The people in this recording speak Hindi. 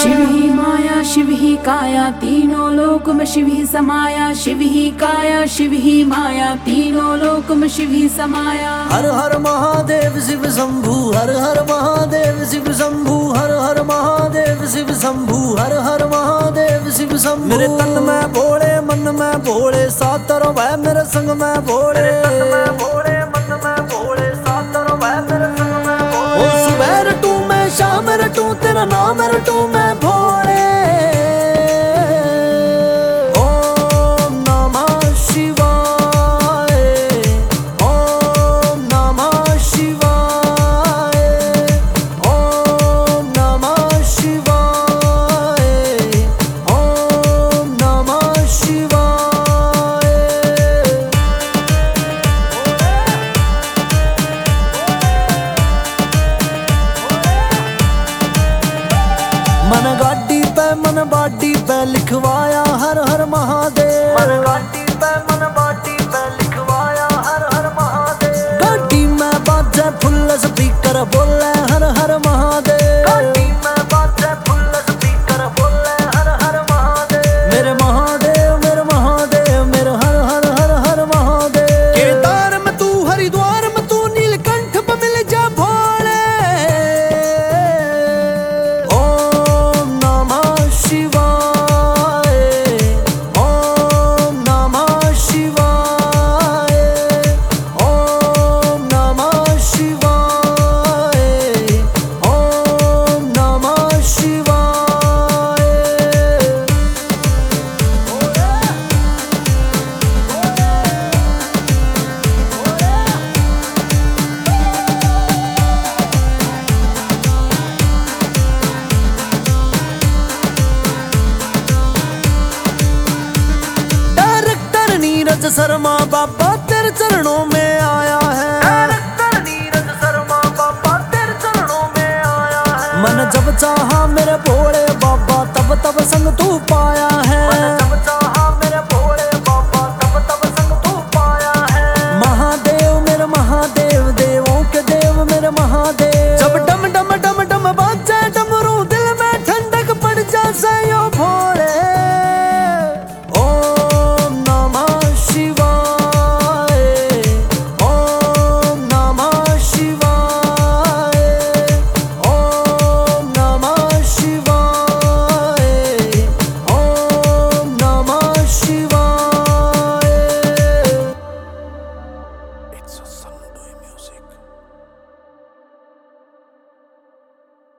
शिव ही माया शिव ही काया तीनों लोक में शिव ही समाया। शिव ही काया शिव ही माया तीनों लोक में शिव ही समाया। हर हर महादेव शिव शंभु, हर हर महादेव शिव शंभु, हर हर महादेव शिव शंभु, हर हर महादेव शिव शंभु। मेरे तन में भोले मन में भोले, सातरों वह मेरे संग में भोले। तन में भोले मन में भोले, सातरों वह मेरे संग में भोले। ओ सुबह रटूं मैं शाम रटूं, तेरा नाम रटूं मैं भोले। मन गाड़ी पे मन बाडी पे लिखवाया हर हर महादेव। मन गाड़ी पे मन बाडी पे लिखवाया हर हर महादेव। गाड़ी में बाजे फुल स्पीकर बोले हर हर महादेव। गाड़ी में बाजे फुल स्पीकर बोले हर हर महादेव। मेरे महादेव मेरे महादेव मेरे हर हर हर हर महादेव। केदार में तू हरिद्वार में तू नीलकंठ पे मिल जा भोले। नीरज शर्मा बाबा तेरे चरणों में आया है। नीरज शर्मा बाबा तेरे चरणों में आया है। मन जब चाहा मेरे भोले बाबा तब तब संग तू पाया है। मन जब चाहा मेरे भोले बाबा तब तब संग तू पाया है। महादेव मेरे महादेव देवों के देव मेरे महादेव।